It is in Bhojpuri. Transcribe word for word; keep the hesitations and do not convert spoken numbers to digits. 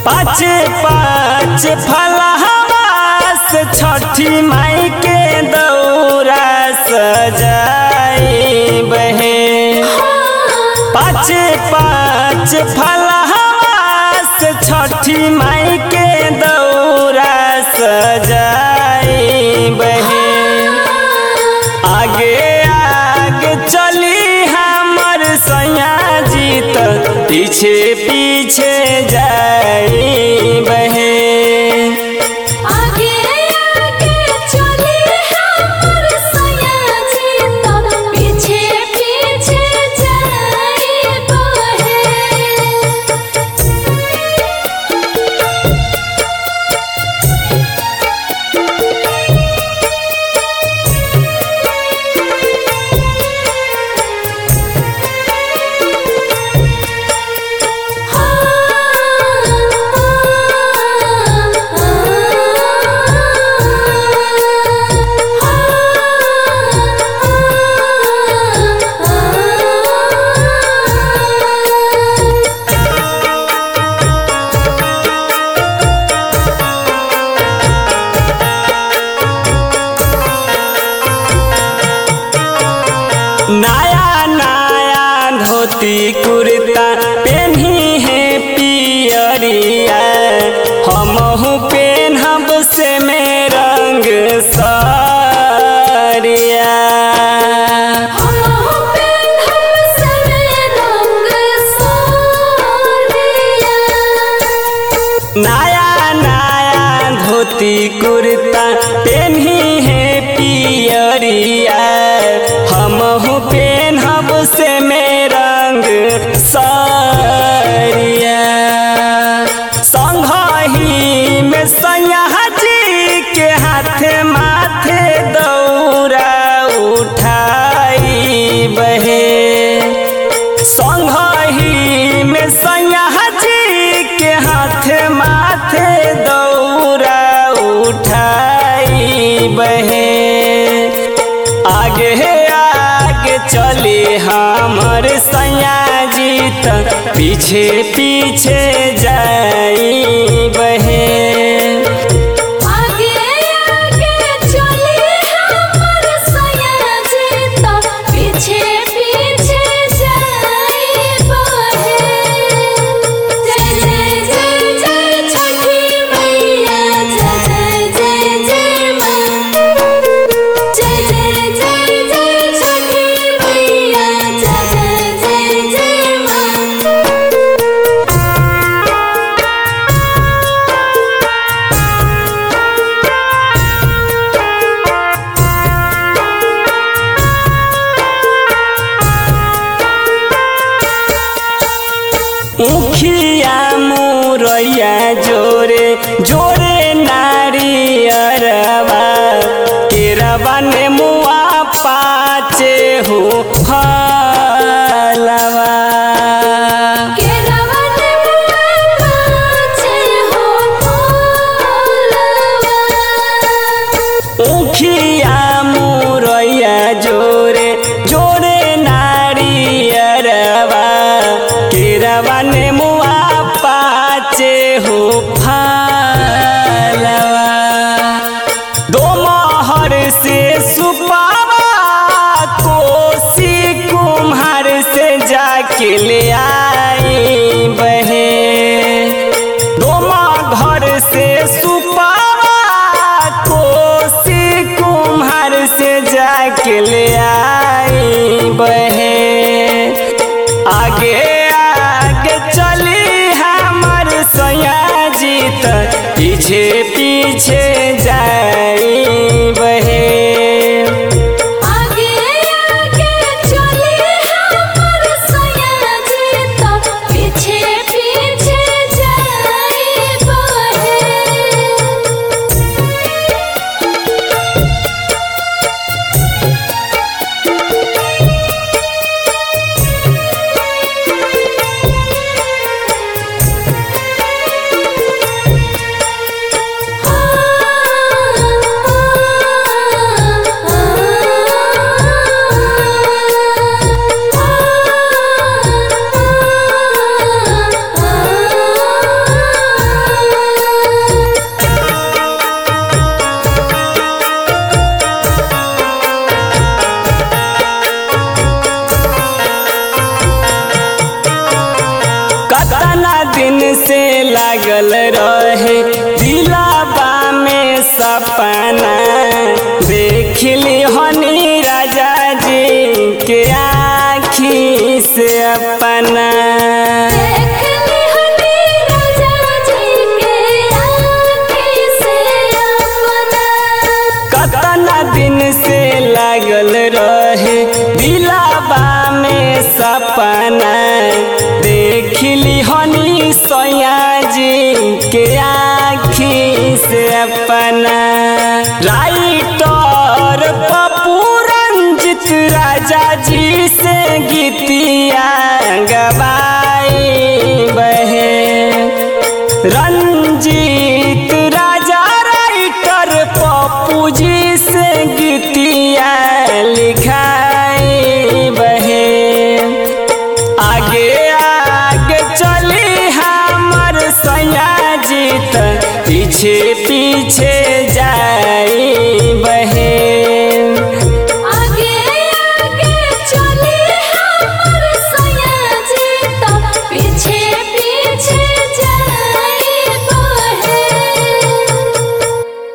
पाँच पाँच फलहास छठी माई के दौरा सजाई बहे। पाँच पाँच फलहास छठी माई के दौरा सजाई बहे। आगे आगे चली हमर सैया जी त पीछे पीछे जाई बहे। आगे आगे चली हमर सैया जी त पीछे पीछे जाई बहे। नया नया धोती कुर्ता पेन्ही है पियरिया। हमहू पेन्हब से में रंग सारिया। हमहू पेन्हब से में रंग सारिया। नया नया धोती कुर्ता पेन्ही है पियरिया। हमहू पेन्हब से में रंग सारिया। संघही में सैया जी के हाथे माथे दौरा उठाई बहे। संघही में सैया जी के हाथे माथे दौरा उठाई बहे। आगे आगे चले हमर सैया जी त पीछे पीछे जाई बहे। आगे आगे चली हमर सैया जी त पीछे पीछे जाई बहे। जय जय जय जय छठी मैया जय जय जय जय माँ। जय जय जय जय छठी मैया जय जय जय जय माँ। उखिया मुरैया जोरे जोरे नारियरवा। केरवा ने मुआ पाचे हो फलवा। केरवा ने मुआ पाचे हो फलवा। उखिया मुरैया जोरे जोरे नारियरवा। केरवा ने मुआ पाचे हो फलवा। दो महर से सुपावा कोसी कुम्हार से जाके ले आई बहे। दो घर से सुपावा कोसी कुम्हार से जाके ले आई बहे। आगे आगे चली हमर सैया जी त पीछे पीछे जाई बहे। आगे आगे चली हमर सैया जी त कतना दिन से लागल रहे दिलाबा में सपना, देख ली हनी राजा जी के आँखी से अपना। देख ली हनी राजा जी के आँखी से अपना। कतना दिन से लागल रहे दिलाबा में सपना, देख ली हनी सैया जी के आँखी से अपना। राइटर पप्पू रंजित राजा जी से गीतिया गवा